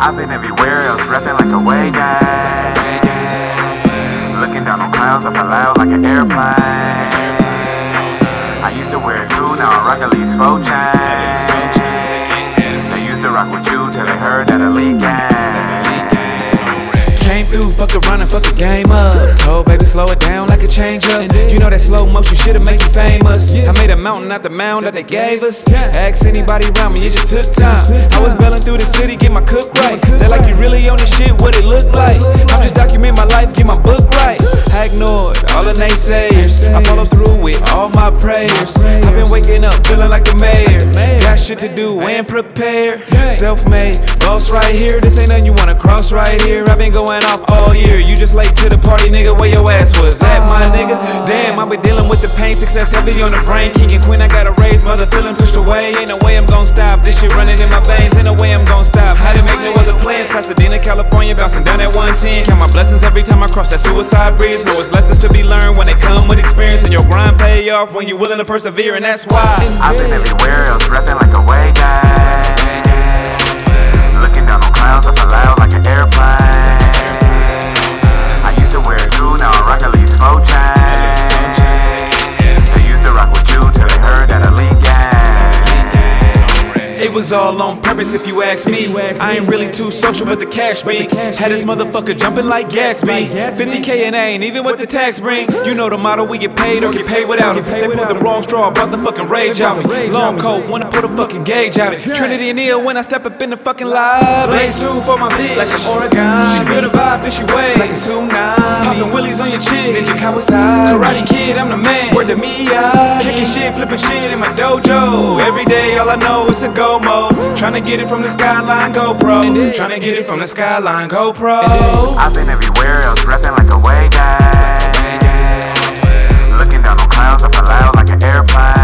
I've been everywhere else, reppin' like a way gang. Looking down on clouds, I fly loud like an airplane. I used to wear it too, now I rock at least 4 chains. They used to rock with you till they heard that elite gang. Came through, fuck around and fuck the game up. Told baby slow it down like a change up. You know that slow motion shit'll make you famous. I made a mountain out the mound that they gave us. Ask anybody around me, it just took time. I was bailing through the city, get my cook right. They like you really on this shit, what it look like. I'm just documenting my life, get my book right. I ignored all the naysayers, I follow through with all my prayers. I've been waking up feeling like the mayor. Got shit to do and prepare. Self-made, boss right here. This ain't nothing you wanna cross right here. I've been going off all year. You just late to the party, nigga. Where your ass was at, my nigga? Damn, I been dealing with the pain. Success heavy on the brain. King and queen, I gotta raise. Mother feeling pushed away. Ain't no way I'm gon' stop. This shit running in my veins. Ain't no way I'm gon' stop. Had to make no other plans. Pasadena, California, bouncing down at 110. Count my blessings every time I cross that suicide bridge. Know it's lessons to be learned when they come with experience. And your grind pay off when you willing to persevere. And that's why I've been everywhere else, reppin' like a way gang. Looking down on clouds, I fly loud like an airplane. I used to wear it too, now I rock at least 4 chains. They used to rock with you till they heard that elite gang. it was all on purpose if you ask me. I ain't really too social, but the cash big. Had this motherfucker jumping like Gatsby. 50K and ain't even what the tax bring. You know the motto, we get paid or get paid without it. They pulled the wrong straw, brought the fucking rage out me. Long coat, wanna put a fucking gauge out it. Trinity and Neil when I step up in the fucking live. Blaze 2 for my bitch, like some Oregon. She feel the vibe, then she wave like a tsunami. Popping willies on your chick, Ninja Kawasaki. Karate Kid, I'm the man, word to me, kicking shit, flipping shit in my dojo. Every day, all I know is a go mode. Tryna get it from the skyline, GoPro. Tryna get it from the skyline, GoPro. I've been everywhere else, reppin' like a way gang. Looking down on clouds, I fly loud like an airplane.